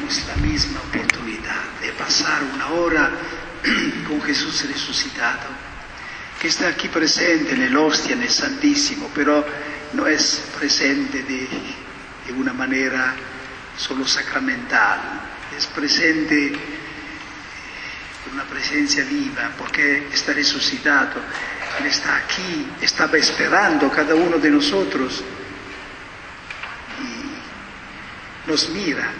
tenemos la misma oportunidad de pasar una hora con Jesús resucitado, que está aquí presente en el hostia, en el Santísimo, pero no es presente de una manera solo sacramental, es presente en una presencia viva, porque está resucitado, Él está aquí, estaba esperando cada uno de nosotros y nos mira.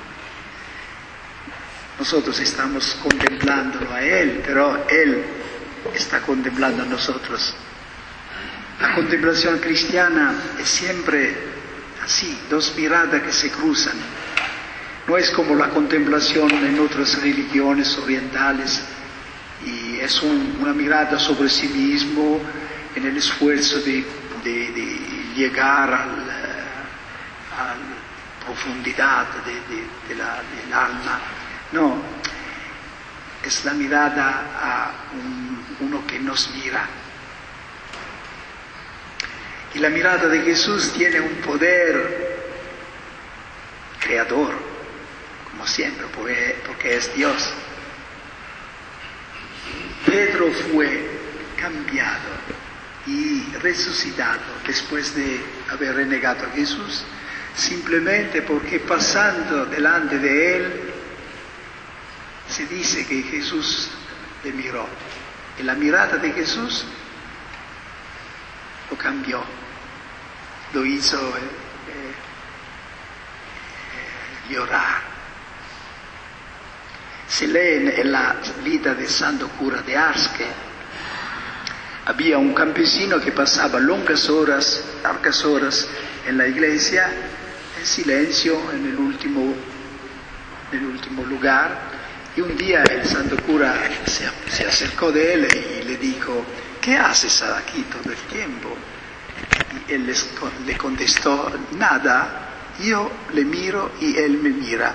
Nosotros estamos contemplándolo a Él, pero Él está contemplando a nosotros. La contemplación cristiana es siempre así, dos miradas que se cruzan. No es como la contemplación en otras religiones orientales, y es una mirada sobre sí mismo en el esfuerzo de llegar a la profundidad del alma. No, es la mirada a uno que nos mira. Y la mirada de Jesús tiene un poder creador, como siempre, porque es Dios. Pedro fue cambiado y resucitado después de haber renegado a Jesús, simplemente porque pasando delante de Él, se dice que Jesús le miró. Y la mirada de Jesús lo cambió, lo hizo llorar. Se lee en la vida de Santo Cura de Ars que había un campesino que pasaba largas horas en la iglesia, en silencio, en el último lugar. Y un día el Santo Cura se acercó de él y le dijo: ¿qué haces aquí todo el tiempo? Y él le contestó: nada, yo le miro y él me mira.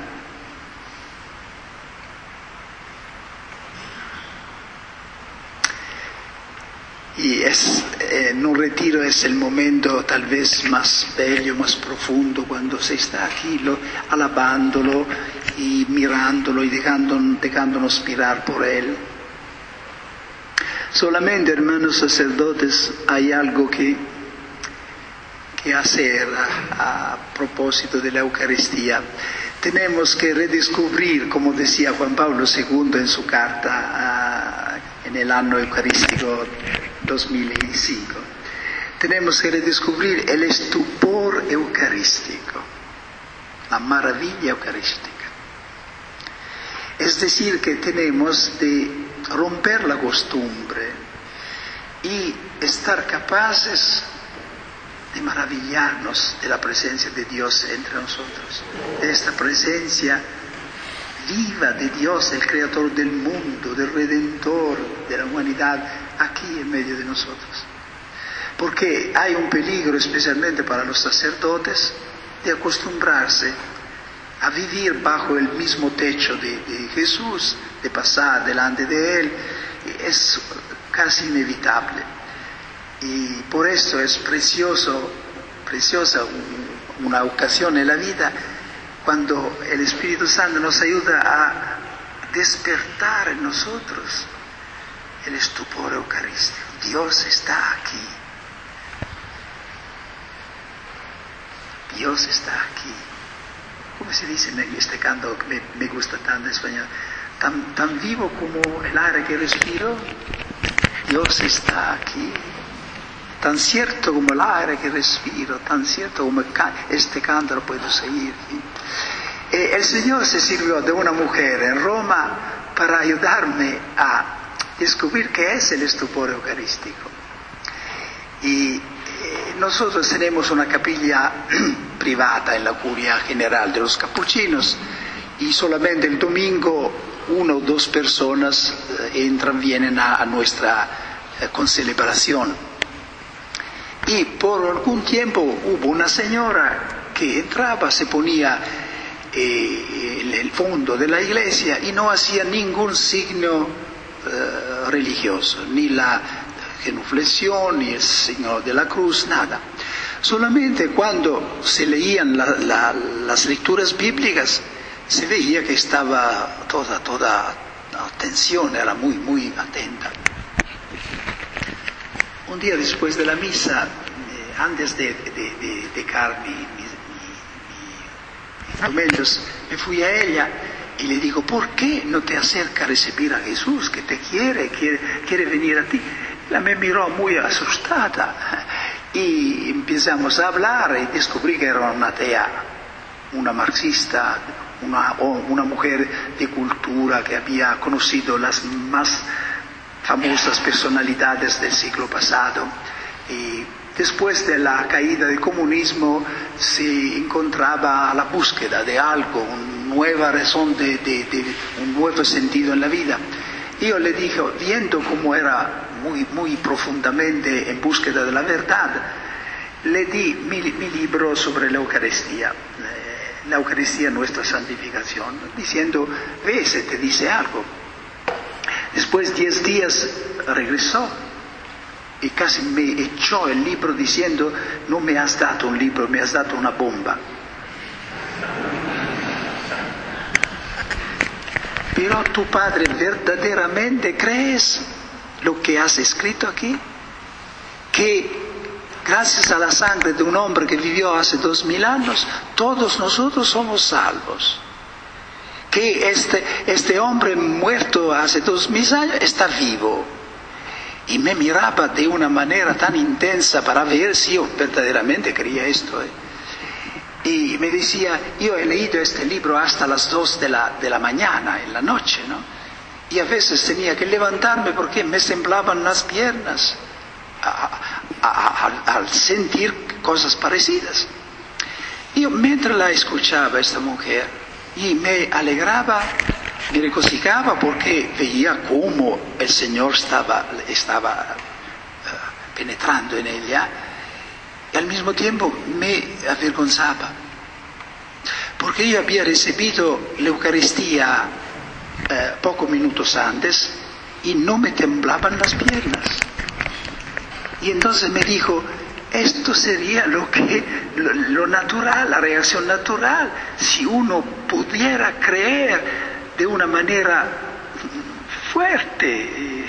Y en un retiro es el momento tal vez más bello, más profundo, cuando se está aquí alabándolo y mirándolo y dejándonos mirar por Él. Solamente, hermanos sacerdotes, hay algo que hacer a propósito de la Eucaristía. Tenemos que redescubrir, como decía Juan Pablo II en su carta en el año eucarístico 2005, tenemos que redescubrir el estupor eucarístico, la maravilla eucarística. Es decir, que tenemos de romper la costumbre y estar capaces de maravillarnos de la presencia de Dios entre nosotros, de esta presencia viva de Dios, el creador del mundo, del redentor de la humanidad, aquí en medio de nosotros. Porque hay un peligro, especialmente para los sacerdotes, de acostumbrarse a vivir bajo el mismo techo de Jesús, de pasar delante de Él. Es casi inevitable. Y por eso es preciosa una ocasión en la vida cuando el Espíritu Santo nos ayuda a despertar en nosotros el estupor eucarístico. Dios está aquí. Dios está aquí. ¿Cómo se dice en este canto que me gusta tanto en español? Tan vivo como el aire que respiro. Dios está aquí. Tan cierto como el aire que respiro, tan cierto como este canto lo puedo seguir. El Señor se sirvió de una mujer en Roma para ayudarme a descubrir qué es el estupor eucarístico. Y nosotros tenemos una capilla privada en la curia general de los capuchinos y solamente el domingo 1 o 2 personas vienen a nuestra concelebración. Y por algún tiempo hubo una señora que entraba, se ponía en el fondo de la iglesia y no hacía ningún signo religioso, ni la genuflexión, ni el signo de la cruz, nada. Solamente cuando se leían las lecturas bíblicas se veía que estaba toda atención, era muy atenta. Un día después de la misa, antes de dejar mis instrumentos, me fui a ella y le digo, ¿por qué no te acercas a recibir a Jesús, que te quiere venir a ti? Ella me miró muy asustada y empezamos a hablar y descubrí que era una atea, una marxista, una mujer de cultura que había conocido las más famosas personalidades del siglo pasado. Y después de la caída del comunismo se encontraba a la búsqueda de algo, una nueva razón, un nuevo sentido en la vida. Y yo le dije, viendo cómo era muy profundamente en búsqueda de la verdad, le di mi libro sobre la Eucaristía, la Eucaristía nuestra santificación, diciendo, ve si te dice algo. Después 10 días regresó y casi me echó el libro diciendo, no me has dado un libro, me has dado una bomba. Pero tu padre, ¿verdaderamente crees lo que has escrito aquí? Que gracias a la sangre de un hombre que vivió hace 2000 años, todos nosotros somos salvos. Que este hombre muerto hace 2000 años está vivo. Y me miraba de una manera tan intensa para ver si yo verdaderamente creía esto. Y me decía, yo he leído este libro hasta las 2 de la mañana, en la noche, ¿no? Y a veces tenía que levantarme porque me temblaban las piernas al sentir cosas parecidas. Y yo, mientras la escuchaba esta mujer, y me alegraba, me regocijaba porque veía cómo el Señor estaba penetrando en ella, y al mismo tiempo me avergonzaba, porque yo había recibido la Eucaristía pocos minutos antes y no me temblaban las piernas. Y entonces me dijo, esto sería lo natural, la reacción natural, si uno pudiera creer de una manera fuerte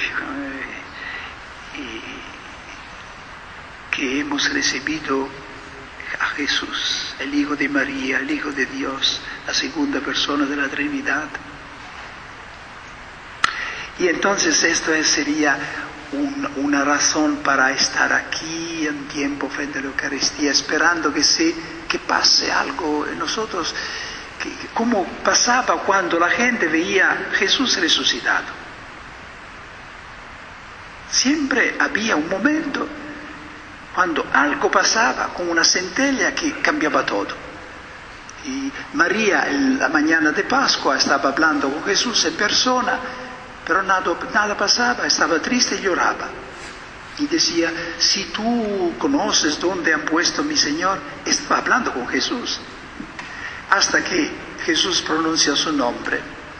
que hemos recibido a Jesús, el Hijo de María, el Hijo de Dios, la segunda persona de la Trinidad. Y entonces esto sería una razón para estar aquí en tiempo frente a la Eucaristía, esperando que pase algo en nosotros, como pasaba cuando la gente veía a Jesús resucitado. Siempre había un momento cuando algo pasaba, como una centella que cambiaba todo. Y María, en la mañana de Pascua, estaba hablando con Jesús en persona, pero nada pasaba, estaba triste y lloraba. Y decía, si tú conoces dónde han puesto a mi Señor, estaba hablando con Jesús. Hasta que Jesús pronunció su nombre,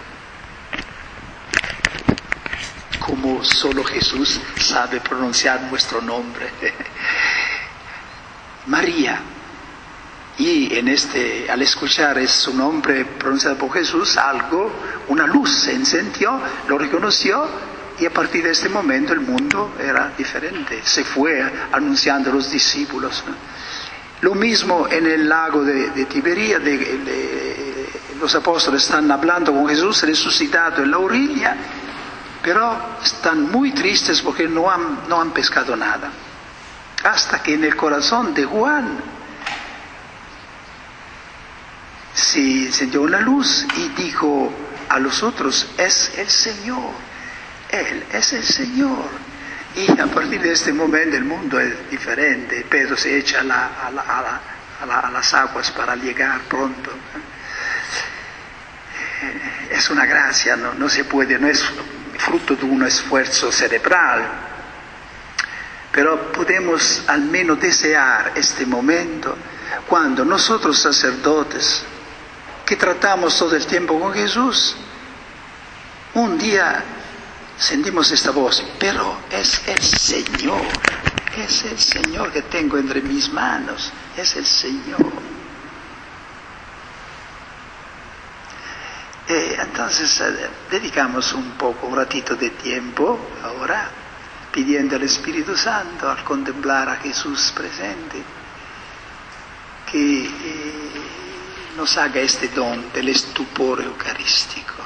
como solo Jesús sabe pronunciar nuestro nombre. María. Y al escuchar su nombre pronunciado por Jesús, una luz se encendió, lo reconoció, y a partir de este momento el mundo era diferente. Se fue anunciando a los discípulos. Lo mismo en el lago de Tiberíades, los apóstoles están hablando con Jesús resucitado en la orilla, pero están muy tristes porque no han pescado nada. Hasta que en el corazón de Juan se encendió una luz y dijo a los otros, es el Señor, Él es el Señor. Y a partir de este momento el mundo es diferente. Pedro se echa a las aguas para llegar pronto. Es una gracia, no se puede, no es fruto de un esfuerzo cerebral, pero podemos al menos desear este momento cuando nosotros sacerdotes, que tratamos todo el tiempo con Jesús, un día sentimos esta voz, pero es el Señor que tengo entre mis manos, es el Señor. Entonces dedicamos un poco, un ratito de tiempo ahora, pidiendo al Espíritu Santo, al contemplar a Jesús presente, que nos haga este don del estupor eucarístico.